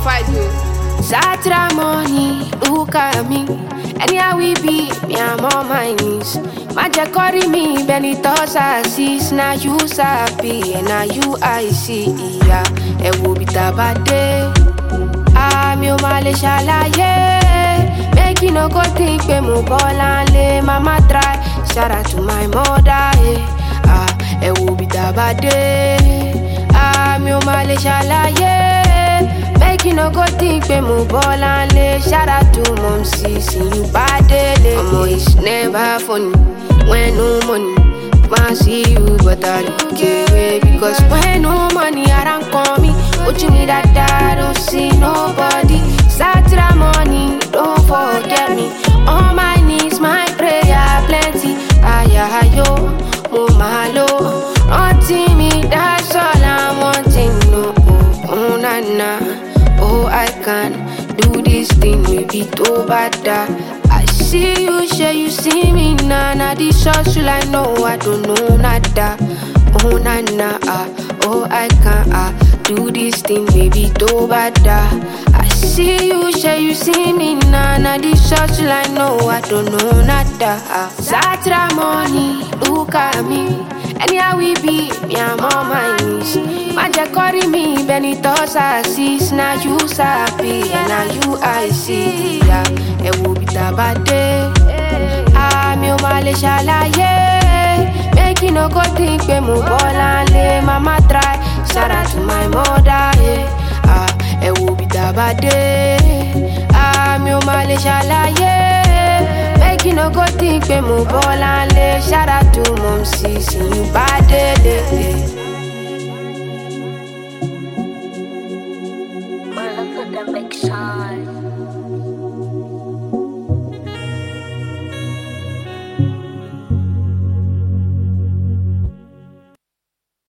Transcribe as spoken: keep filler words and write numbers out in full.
fight though. Satra money, look at me. Anyhow we be, me I'm on my knees. Magic carry me, Benito Sassis. Now you sabi, and now you I see. Yeah, it will be tabade. I'm your Malaysia yeah. Make you no go think me mo ball and lay. Mama try, shout out to my mother. Eh. Ah, it will be tabade. I'm your Malaysia yeah. Make you no go think me mo ball and lay. Shout out to mom, see, see you bad daily. Mama, it's never funny when no money. Fancy you, but I don't care. Because when no money, I don't call me. What you mean that I don't see nobody? Satra money, don't forget me. On my knees, my prayer plenty. Aya yo, mo malo. Nothing me, that's all I'm wanting. No, oh, oh na na. Oh, I can do this thing, maybe too bad. I see you, share you see me, nah, nah, this hustle I know, I don't know nada. Oh, na, na, ah, oh, I can, ah, do this thing, maybe too bad. I see you, share you see me, nah, nah, this hustle I know, I don't know nada. Satra money, look at me. Anyhow we be, me I'm on my knees. Magic carry me, Benito Sassis. Now you sabi, and now you I see. Yeah, it will be tabade. I'm your Malaysia yeah. Make you no go think me mo ball and lay. Mama try, shout out to my mother. Yeah. Ah, it will be tabade. I'm your Malaysia yeah. Make you no go think me mo ball and lay. Shout out to mom, see, see you bad daily.